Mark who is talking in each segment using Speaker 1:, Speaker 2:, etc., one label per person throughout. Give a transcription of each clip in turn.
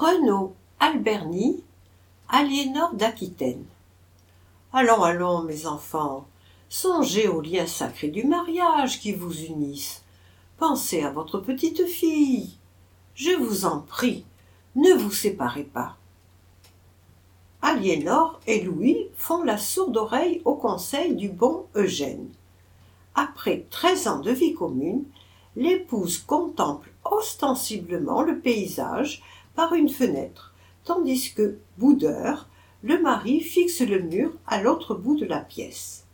Speaker 1: Renaud Alberni, Aliénor d'Aquitaine. Allons, allons, mes enfants, songez aux liens sacrés du mariage qui vous unissent. Pensez à votre petite fille. Je vous en prie, ne vous séparez pas. Aliénor et Louis font la sourde oreille au conseil du bon Eugène. Après 13 ans de vie commune, l'épouse contemple ostensiblement le paysage par une fenêtre, tandis que, boudeur, le mari fixe le mur à l'autre bout de la pièce.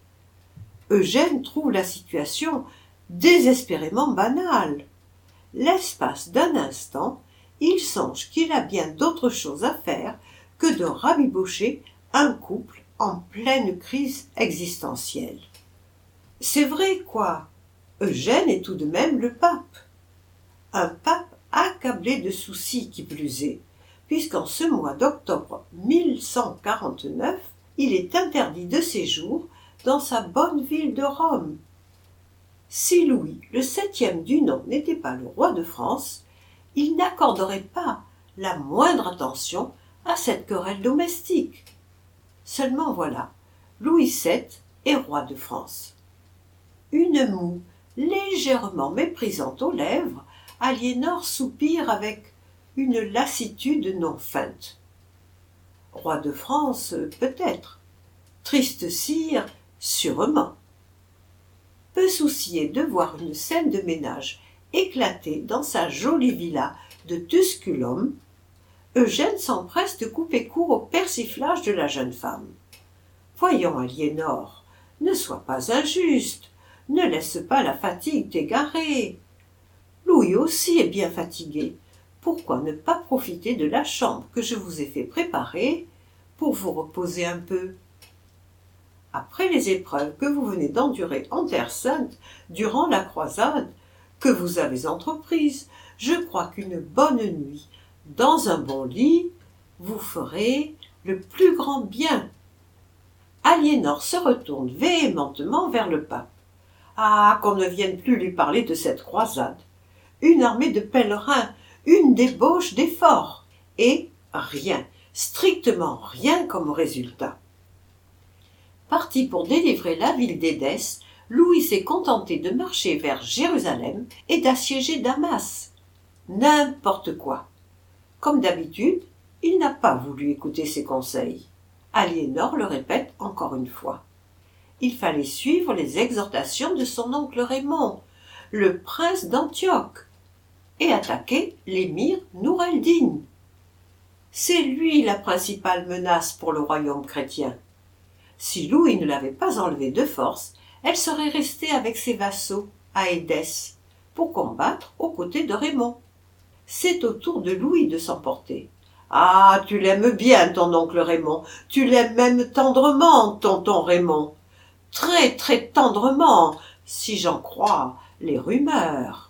Speaker 1: Eugène trouve la situation désespérément banale. L'espace d'un instant, il songe qu'il a bien d'autres choses à faire que de rabibocher un couple en pleine crise existentielle. C'est vrai, quoi. Eugène est tout de même le pape. Un pape accablé de soucis qui plus est, puisqu'en ce mois d'octobre 1149, il est interdit de séjour dans sa bonne ville de Rome. Si Louis, le 7e du nom, n'était pas le roi de France, il n'accorderait pas la moindre attention à cette querelle domestique. Seulement voilà, Louis VII est roi de France. Une moue légèrement méprisante aux lèvres, Aliénor soupire avec une lassitude non feinte. Roi de France, peut-être. Triste sire, sûrement. Peu soucié de voir une scène de ménage éclater dans sa jolie villa de Tusculum, Eugène s'empresse de couper court au persiflage de la jeune femme. « Voyons, Aliénor, ne sois pas injuste, ne laisse pas la fatigue t'égarer. Louis aussi est bien fatigué. Pourquoi ne pas profiter de la chambre que je vous ai fait préparer pour vous reposer un peu ? Après les épreuves que vous venez d'endurer en Terre Sainte durant la croisade que vous avez entreprise, je crois qu'une bonne nuit dans un bon lit vous ferait le plus grand bien. » Aliénor se retourne véhémentement vers le pape. Ah, qu'on ne vienne plus lui parler de cette croisade. Une armée de pèlerins, une débauche d'efforts, et rien, strictement rien comme résultat. Parti pour délivrer la ville d'Édesse, Louis s'est contenté de marcher vers Jérusalem et d'assiéger Damas. N'importe quoi. Comme d'habitude, il n'a pas voulu écouter ses conseils. Aliénor le répète encore une fois. Il fallait suivre les exhortations de son oncle Raymond, le prince d'Antioche, et attaquer l'émir Nour el-Din. C'est lui la principale menace pour le royaume chrétien. Si Louis ne l'avait pas enlevée de force, elle serait restée avec ses vassaux à Édesse pour combattre aux côtés de Raymond. C'est au tour de Louis de s'emporter. Ah, tu l'aimes bien, ton oncle Raymond, tu l'aimes même tendrement, tonton Raymond. Très, très tendrement, si j'en crois les rumeurs.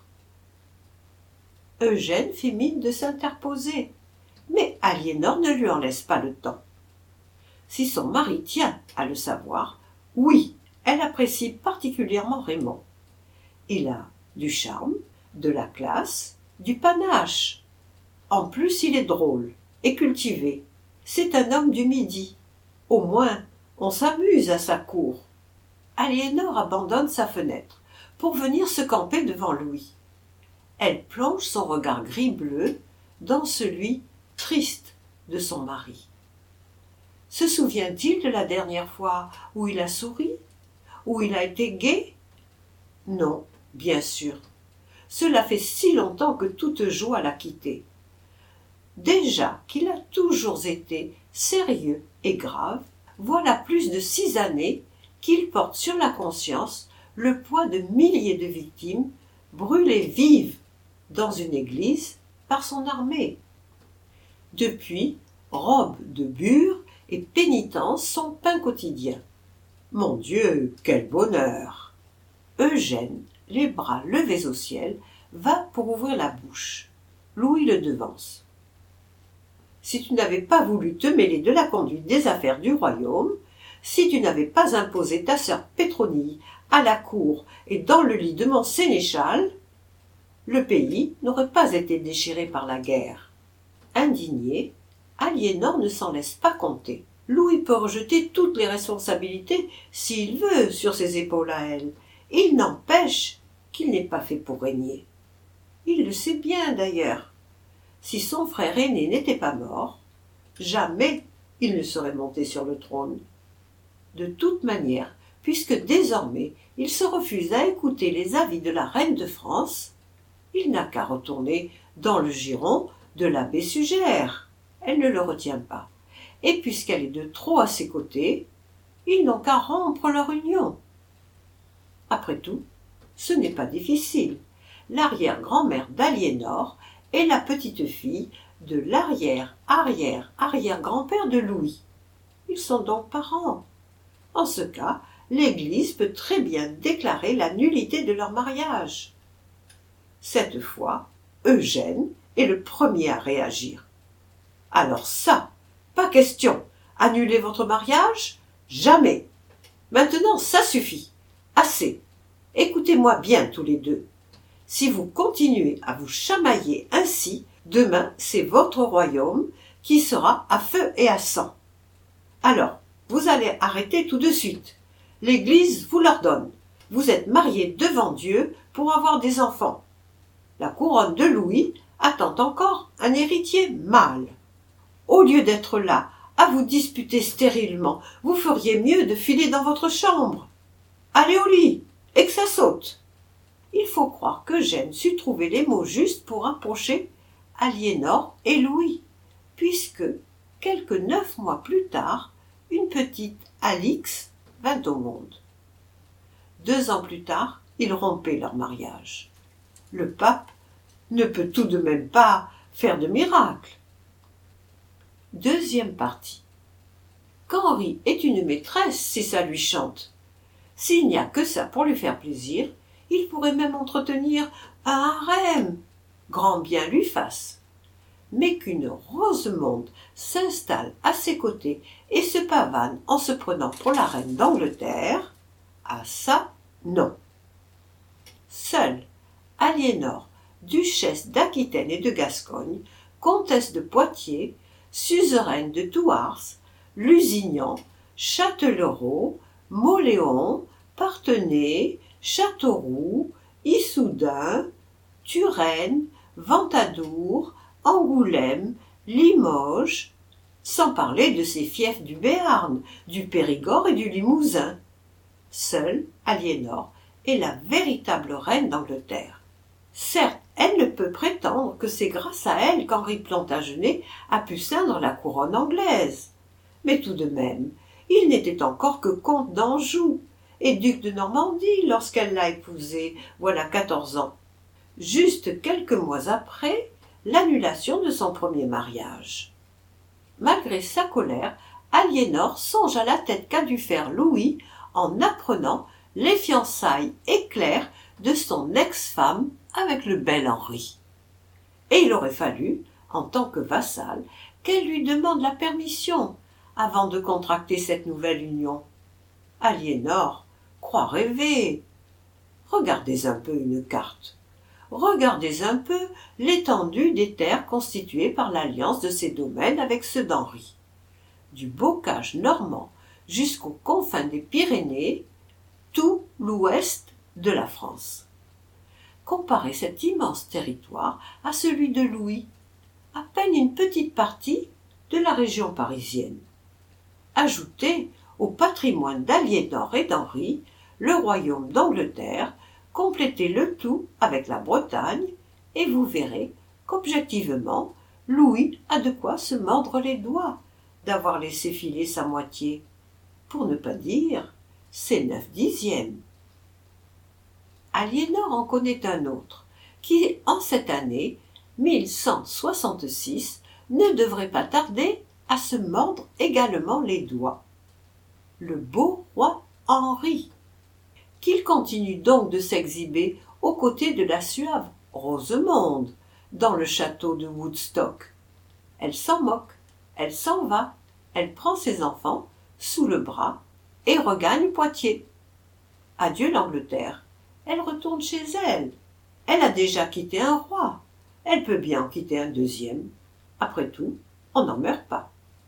Speaker 1: Eugène fit mine de s'interposer, mais Aliénor ne lui en laisse pas le temps. Si son mari tient à le savoir, oui, elle apprécie particulièrement Raymond. Il a du charme, de la classe, du panache. En plus, il est drôle et cultivé. C'est un homme du Midi. Au moins, on s'amuse à sa cour. Aliénor abandonne sa fenêtre pour venir se camper devant Louis. Elle plonge son regard gris-bleu dans celui triste de son mari. Se souvient-il de la dernière fois où il a souri, où il a été gai ? Non, bien sûr. Cela fait si longtemps que toute joie l'a quitté. Déjà qu'il a toujours été sérieux et grave, voilà plus de 6 années qu'il porte sur la conscience le poids de milliers de victimes brûlées vives dans une église par son armée. Depuis, robe de bure et pénitence sont pain quotidien. Mon Dieu, quel bonheur! Eugène, les bras levés au ciel, va pour ouvrir la bouche. Louis le devance. Si tu n'avais pas voulu te mêler de la conduite des affaires du royaume, si tu n'avais pas imposé ta sœur Pétronille à la cour et dans le lit de mon sénéchal, le pays n'aurait pas été déchiré par la guerre. Indigné, Aliénor ne s'en laisse pas compter. Louis peut rejeter toutes les responsabilités, s'il veut, sur ses épaules à elle. Il n'empêche qu'il n'est pas fait pour régner. Il le sait bien d'ailleurs. Si son frère aîné n'était pas mort, jamais il ne serait monté sur le trône. De toute manière, puisque désormais il se refuse à écouter les avis de la reine de France, il n'a qu'à retourner dans le giron de l'abbé Sugère. Elle ne le retient pas. Et puisqu'elle est de trop à ses côtés, ils n'ont qu'à rompre leur union. Après tout, ce n'est pas difficile. L'arrière-grand-mère d'Aliénor est la petite-fille de l'arrière-arrière-arrière-grand-père de Louis. Ils sont donc parents. En ce cas, l'Église peut très bien déclarer la nullité de leur mariage. Cette fois, Eugène est le premier à réagir. Alors ça, pas question. Annuler votre mariage? Jamais. Maintenant, ça suffit. Assez. Écoutez-moi bien tous les deux. Si vous continuez à vous chamailler ainsi, demain c'est votre royaume qui sera à feu et à sang. Alors, vous allez arrêter tout de suite. L'Église vous l'ordonne. Vous êtes mariés devant Dieu pour avoir des enfants. La couronne de Louis attend encore un héritier mâle. Au lieu d'être là à vous disputer stérilement, vous feriez mieux de filer dans votre chambre. Allez au lit, et que ça saute. Il faut croire qu'Eugène sut trouver les mots justes pour approcher Aliénor et Louis, puisque, quelques 9 mois plus tard, une petite Alix vint au monde. 2 ans plus tard, ils rompaient leur mariage. Le pape ne peut tout de même pas faire de miracle. Deuxième partie. Qu'Henri est une maîtresse, si ça lui chante. S'il n'y a que ça pour lui faire plaisir, il pourrait même entretenir un harem, grand bien lui fasse. Mais qu'une Rosemonde s'installe à ses côtés et se pavane en se prenant pour la reine d'Angleterre, ah ça, non. Seule Aliénor, duchesse d'Aquitaine et de Gascogne, comtesse de Poitiers, suzeraine de Thouars, Lusignan, Châtellerault, Mauléon, Parthenay, Châteauroux, Issoudun, Turenne, Ventadour, Angoulême, Limoges, sans parler de ses fiefs du Béarn, du Périgord et du Limousin. Seule Aliénor est la véritable reine d'Angleterre. Certes, elle ne peut prétendre que c'est grâce à elle qu'Henri Plantagenet a pu ceindre la couronne anglaise. Mais tout de même, il n'était encore que comte d'Anjou et duc de Normandie lorsqu'elle l'a épousé, voilà 14 ans. Juste quelques mois après, l'annulation de son premier mariage. Malgré sa colère, Aliénor songe à la tête qu'a dû faire Louis en apprenant les fiançailles éclairs de son ex-femme avec le bel Henri. Et il aurait fallu, en tant que vassal, qu'elle lui demande la permission avant de contracter cette nouvelle union. Aliénor croit rêver. Regardez un peu une carte. Regardez un peu l'étendue des terres constituées par l'alliance de ces domaines avec ceux d'Henri. Du bocage normand jusqu'aux confins des Pyrénées, tout l'ouest de la France. Comparez cet immense territoire à celui de Louis, à peine une petite partie de la région parisienne. Ajoutez au patrimoine d'Aliénor et d'Henri le royaume d'Angleterre, complétez le tout avec la Bretagne, et vous verrez qu'objectivement, Louis a de quoi se mordre les doigts d'avoir laissé filer sa moitié, pour ne pas dire ses 9/10. Aliénor en connaît un autre, qui, en cette année 1166, ne devrait pas tarder à se mordre également les doigts. Le beau roi Henri, qu'il continue donc de s'exhiber aux côtés de la suave Rosemonde dans le château de Woodstock. Elle s'en moque, elle s'en va, elle prend ses enfants sous le bras et regagne Poitiers. Adieu l'Angleterre, elle retourne chez elle. Elle a déjà quitté un roi, elle peut bien en quitter un deuxième. Après tout, on n'en meurt pas.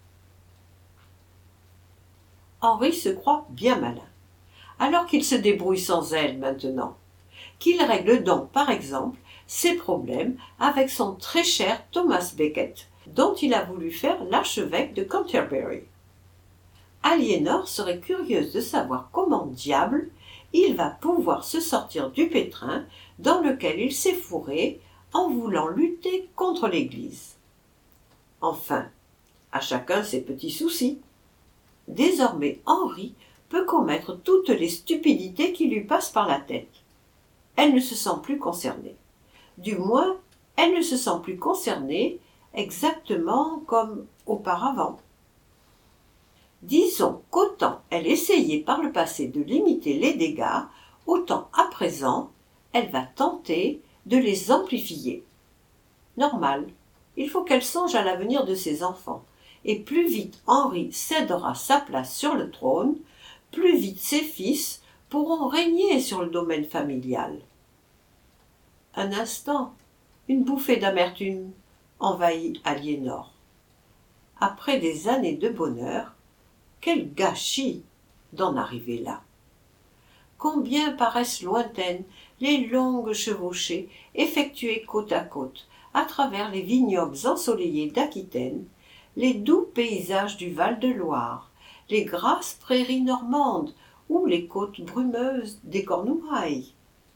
Speaker 1: Henri se croit bien malin, alors qu'il se débrouille sans elle maintenant, qu'il règle donc, par exemple, ses problèmes avec son très cher Thomas Becket, dont il a voulu faire l'archevêque de Canterbury. Aliénor serait curieuse de savoir comment diable il va pouvoir se sortir du pétrin dans lequel il s'est fourré en voulant lutter contre l'Église. Enfin, à chacun ses petits soucis. Désormais Henri peut commettre toutes les stupidités qui lui passent par la tête. Elle ne se sent plus concernée. Du moins, elle ne se sent plus concernée exactement comme auparavant. Disons qu'autant elle essayait par le passé de limiter les dégâts, autant à présent elle va tenter de les amplifier. Normal, il faut qu'elle songe à l'avenir de ses enfants, et plus vite Henri cédera sa place sur le trône, plus vite ses fils pourront régner sur le domaine familial. Un instant, une bouffée d'amertume envahit Aliénor. Après des années de bonheur, quel gâchis d'en arriver là! Combien paraissent lointaines les longues chevauchées effectuées côte à côte à travers les vignobles ensoleillés d'Aquitaine, les doux paysages du Val-de-Loire, les grasses prairies normandes ou les côtes brumeuses des Cornouailles.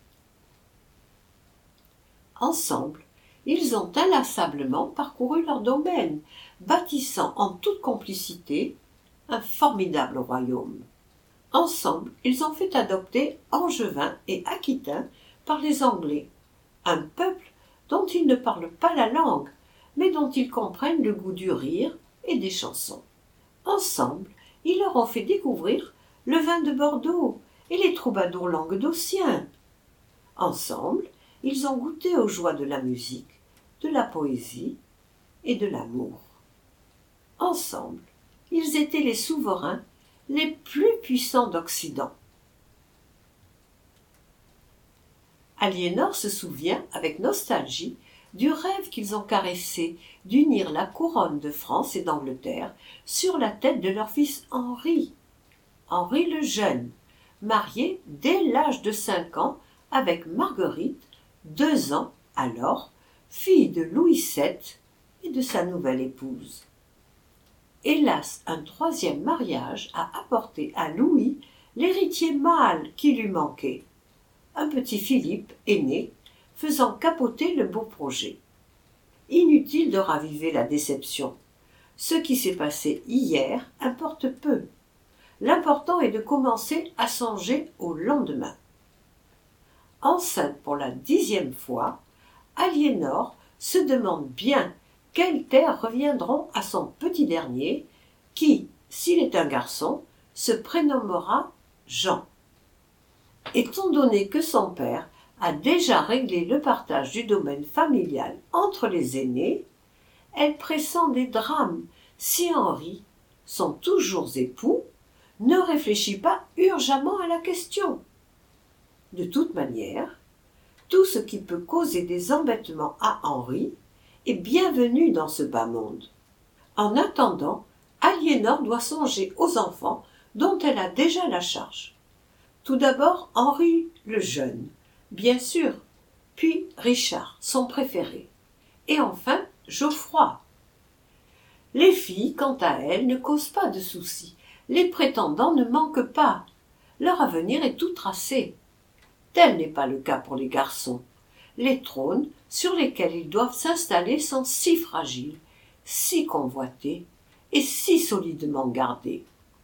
Speaker 1: Ensemble, ils ont inlassablement parcouru leur domaine, bâtissant en toute complicité un formidable royaume. Ensemble, ils ont fait adopter Angevins et Aquitains par les Anglais, un peuple dont ils ne parlent pas la langue, mais dont ils comprennent le goût du rire et des chansons. Ensemble, ils leur ont fait découvrir le vin de Bordeaux et les troubadours languedociens. Ensemble, ils ont goûté aux joies de la musique, de la poésie et de l'amour. Ensemble, ils étaient les souverains les plus puissants d'Occident. Aliénor se souvient avec nostalgie du rêve qu'ils ont caressé d'unir la couronne de France et d'Angleterre sur la tête de leur fils Henri. Henri le Jeune, marié dès l'âge de 5 ans avec Marguerite, 2 ans alors, fille de Louis VII et de sa nouvelle épouse. Hélas, un 3e mariage a apporté à Louis l'héritier mâle qui lui manquait, un petit Philippe aîné, faisant capoter le beau projet. Inutile de raviver la déception. Ce qui s'est passé hier importe peu. L'important est de commencer à songer au lendemain. Enceinte pour la 10e fois, Aliénor se demande bien quelles terres reviendront à son petit dernier, qui, s'il est un garçon, se prénommera Jean. Étant donné que son père a déjà réglé le partage du domaine familial entre les aînés, elle pressent des drames si Henri, son toujours époux, ne réfléchit pas urgemment à la question. De toute manière, tout ce qui peut causer des embêtements à Henri est bienvenu dans ce bas monde. En attendant, Aliénor doit songer aux enfants dont elle a déjà la charge. Tout d'abord Henri le Jeune, bien sûr, puis Richard, son préféré, et enfin Geoffroy. Les filles, quant à elles, ne causent pas de soucis, les prétendants ne manquent pas, leur avenir est tout tracé. Tel n'est pas le cas pour les garçons. Les trônes sur lesquels ils doivent s'installer sont si fragiles, si convoités et si solidement gardés.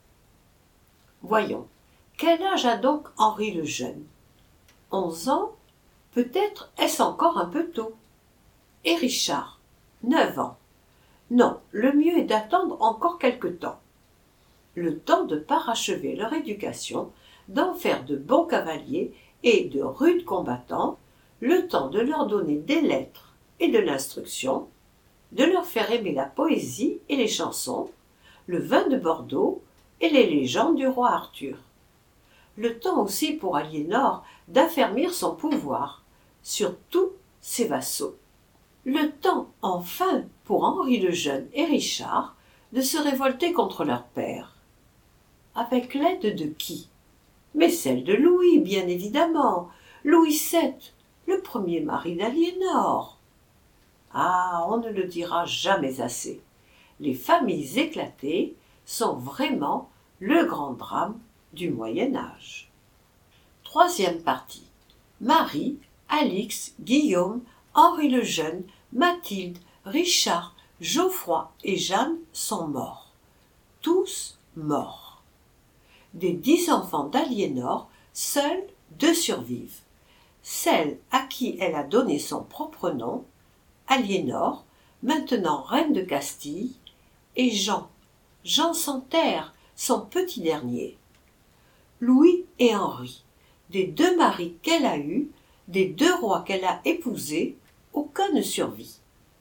Speaker 1: Voyons, quel âge a donc Henri le Jeune? 11 ans? Peut-être est-ce encore un peu tôt. Et Richard? 9 ans. Non, le mieux est d'attendre encore quelque temps. Le temps de parachever leur éducation, d'en faire de bons cavaliers et de rudes combattants, le temps de leur donner des lettres et de l'instruction, de leur faire aimer la poésie et les chansons, le vin de Bordeaux et les légendes du roi Arthur. Le temps aussi pour Aliénor d'affermir son pouvoir sur tous ses vassaux. Le temps enfin pour Henri le Jeune et Richard de se révolter contre leur père. Avec l'aide de qui? Mais celle de Louis, bien évidemment, Louis VII, le premier mari d'Aliénor. Ah, on ne le dira jamais assez. Les familles éclatées sont vraiment le grand drame du Moyen-Âge. Troisième partie. Marie, Alix, Guillaume, Henri le Jeune, Mathilde, Richard, Geoffroy et Jeanne sont morts. Tous morts. Des 10 enfants d'Aliénor, seuls 2 survivent. Celle à qui elle a donné son propre nom, Aliénor, maintenant reine de Castille, et Jean Santerre, son petit dernier. Louis et Henri, des 2 maris qu'elle a eus, des 2 rois qu'elle a épousés, aucun ne survit.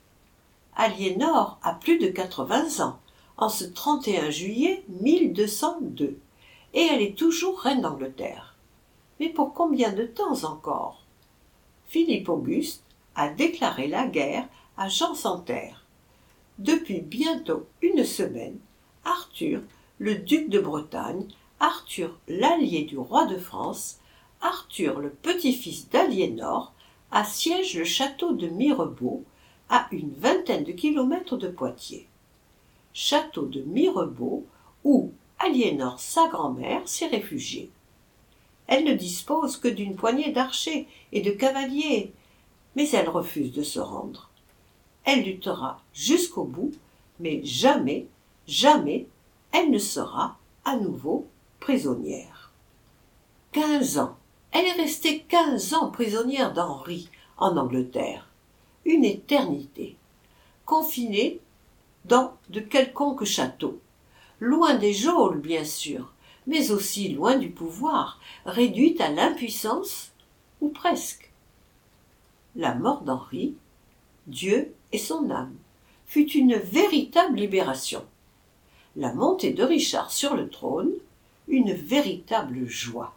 Speaker 1: Aliénor a plus de 80 ans, en ce 31 juillet 1202, et elle est toujours reine d'Angleterre. Mais pour combien de temps encore? Philippe Auguste a déclaré la guerre à Jean Santerre. Depuis bientôt une semaine, Arthur, le duc de Bretagne, Arthur l'allié du roi de France, Arthur le petit-fils d'Aliénor, assiège le château de Mirebeau, à une vingtaine de kilomètres de Poitiers. Château de Mirebeau, où Aliénor, sa grand-mère, s'est réfugiée. Elle ne dispose que d'une poignée d'archers et de cavaliers, mais elle refuse de se rendre. Elle luttera jusqu'au bout, mais jamais, jamais, elle ne sera à nouveau prisonnière. 15 ans. Elle est restée 15 ans prisonnière d'Henri en Angleterre. Une éternité. Confinée dans de quelconques châteaux. Loin des geôles, bien sûr, mais aussi loin du pouvoir, réduite à l'impuissance, ou presque. La mort d'Henri, Dieu et son âme, fut une véritable libération. La montée de Richard sur le trône, une véritable joie.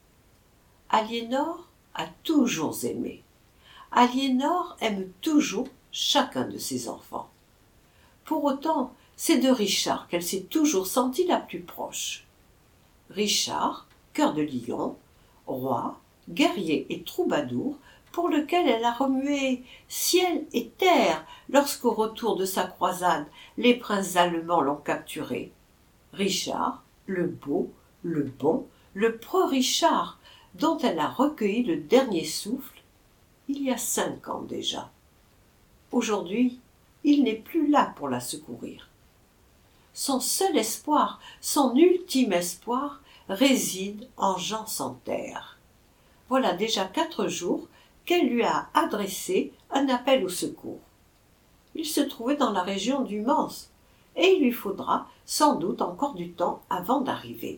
Speaker 1: Aliénor a toujours aimé. Aliénor aime toujours chacun de ses enfants. Pour autant, c'est de Richard qu'elle s'est toujours sentie la plus proche. Richard, cœur de lion, roi, guerrier et troubadour, pour lequel elle a remué ciel et terre lorsqu'au retour de sa croisade, les princes allemands l'ont capturé. Richard, le beau, le bon, le preux Richard, dont elle a recueilli le dernier souffle, il y a 5 ans déjà. Aujourd'hui, il n'est plus là pour la secourir. Son seul espoir, son ultime espoir, réside en Jean Santerre. Voilà déjà 4 jours qu'elle lui a adressé un appel au secours. Il se trouvait dans la région du Mans, et il lui faudra sans doute encore du temps avant d'arriver.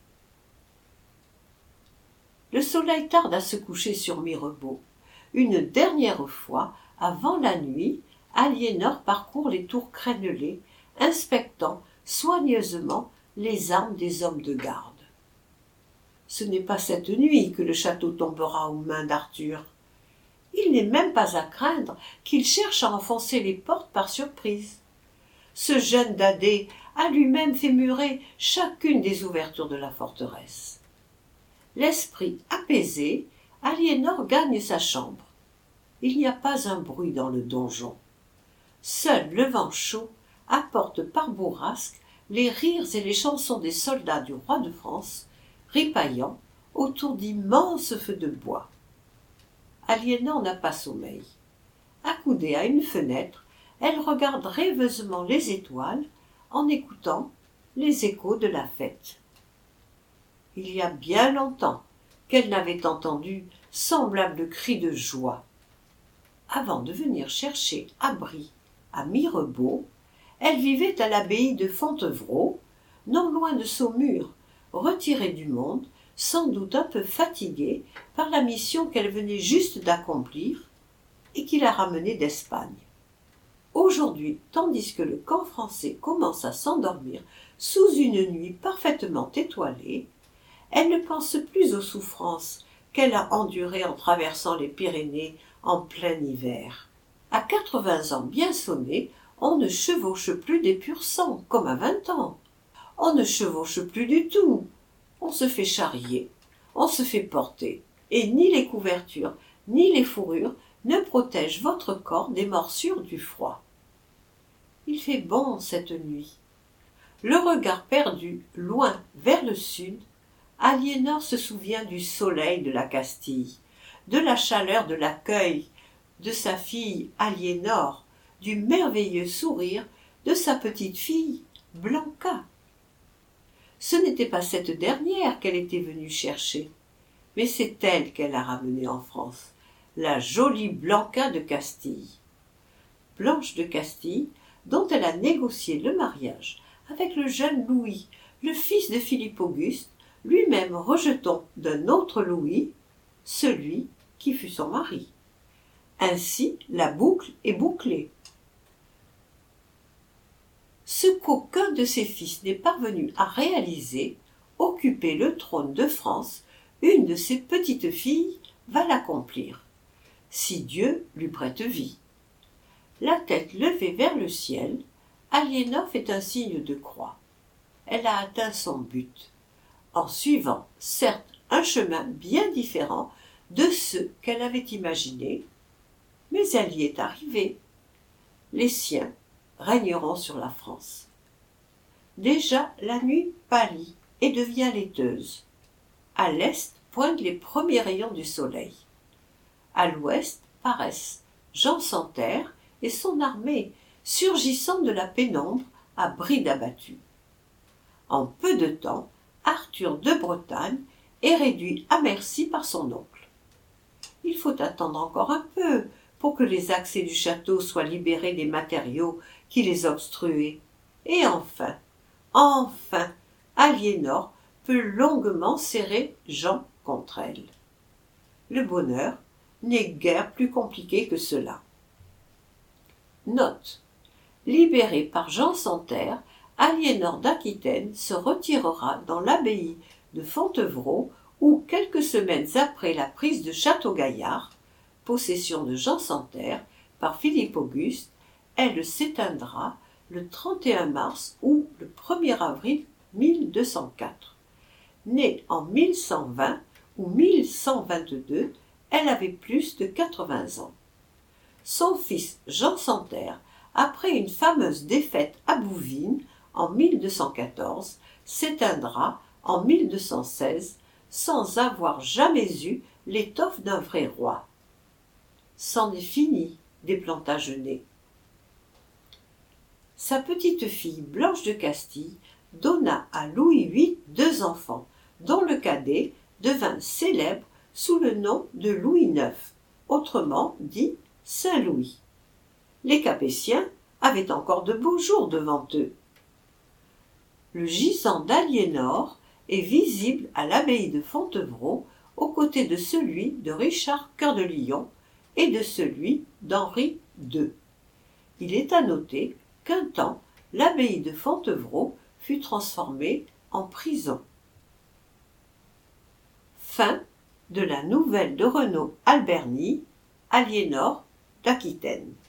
Speaker 1: Le soleil tarde à se coucher sur Mirebeau. Une dernière fois, avant la nuit, Aliénor parcourt les tours crénelées, inspectant soigneusement les armes des hommes de garde. Ce n'est pas cette nuit que le château tombera aux mains d'Arthur. Il n'est même pas à craindre qu'il cherche à enfoncer les portes par surprise. Ce jeune dadais a lui-même fait murer chacune des ouvertures de la forteresse. L'esprit apaisé, Aliénor gagne sa chambre. Il n'y a pas un bruit dans le donjon. Seul le vent chaud apporte par bourrasque les rires et les chansons des soldats du roi de France, ripaillant autour d'immenses feux de bois. Aliénor n'a pas sommeil. Accoudée à une fenêtre, elle regarde rêveusement les étoiles en écoutant les échos de la fête. Il y a bien longtemps qu'elle n'avait entendu semblable cri de joie. Avant de venir chercher abri à Mirebeau, elle vivait à l'abbaye de Fontevraud, non loin de Saumur, retirée du monde, sans doute un peu fatiguée par la mission qu'elle venait juste d'accomplir et qui la ramenait d'Espagne. Aujourd'hui, tandis que le camp français commence à s'endormir sous une nuit parfaitement étoilée, elle ne pense plus aux souffrances qu'elle a endurées en traversant les Pyrénées en plein hiver. À 80 ans bien sonnés, on ne chevauche plus des pur sang comme à 20 ans. On ne chevauche plus du tout. On se fait charrier, on se fait porter, et ni les couvertures, ni les fourrures ne protègent votre corps des morsures du froid. Il fait bon cette nuit. Le regard perdu, loin, vers le sud, Aliénor se souvient du soleil de la Castille, de la chaleur de l'accueil, de sa fille Aliénor, du merveilleux sourire de sa petite fille Blanca. Ce n'était pas cette dernière qu'elle était venue chercher, mais c'est elle qu'elle a ramenée en France, la jolie Blanca de Castille. Blanche de Castille, dont elle a négocié le mariage avec le jeune Louis, le fils de Philippe Auguste, lui-même rejeton d'un autre Louis, celui qui fut son mari. Ainsi, la boucle est bouclée. Ce qu'aucun de ses fils n'est parvenu à réaliser, occuper le trône de France, une de ses petites filles va l'accomplir, si Dieu lui prête vie. La tête levée vers le ciel, Aliénor fait un signe de croix. Elle a atteint son but, en suivant, certes, un chemin bien différent de ceux qu'elle avait imaginés, mais elle y est arrivée. Les siens régneront sur la France. Déjà la nuit pâlit et devient laiteuse. À l'est pointent les premiers rayons du soleil. À l'ouest paraissent Jean sans Terre et son armée, surgissant de la pénombre à bride abattue. En peu de temps, Arthur de Bretagne est réduit à merci par son oncle. Il faut attendre encore un peu pour que les accès du château soient libérés des matériaux qui les obstruaient. Et enfin, Aliénor peut longuement serrer Jean contre elle. Le bonheur n'est guère plus compliqué que cela. Note. Libérée par Jean sans Terre, Aliénor d'Aquitaine se retirera dans l'abbaye de Fontevraud où, quelques semaines après la prise de Château-Gaillard, possession de Jean sans Terre par Philippe Auguste, elle s'éteindra le 31 mars ou le 1er avril 1204. Née en 1120 ou 1122, elle avait plus de 80 ans. Son fils Jean sans Terre, après une fameuse défaite à Bouvines en 1214, s'éteindra en 1216 sans avoir jamais eu l'étoffe d'un vrai roi. C'en est fini des Plantagenets. Sa petite fille Blanche de Castille donna à Louis VIII 2 enfants, dont le cadet devint célèbre sous le nom de Louis IX, autrement dit Saint-Louis. Les Capétiens avaient encore de beaux jours devant eux. Le gisant d'Aliénor est visible à l'abbaye de Fontevraud aux côtés de celui de Richard Cœur de Lion et de celui d'Henri II. Il est à noter qu'un temps, l'abbaye de Fontevraud fut transformée en prison. Fin de la nouvelle de Renaud Alberni, Aliénor d'Aquitaine.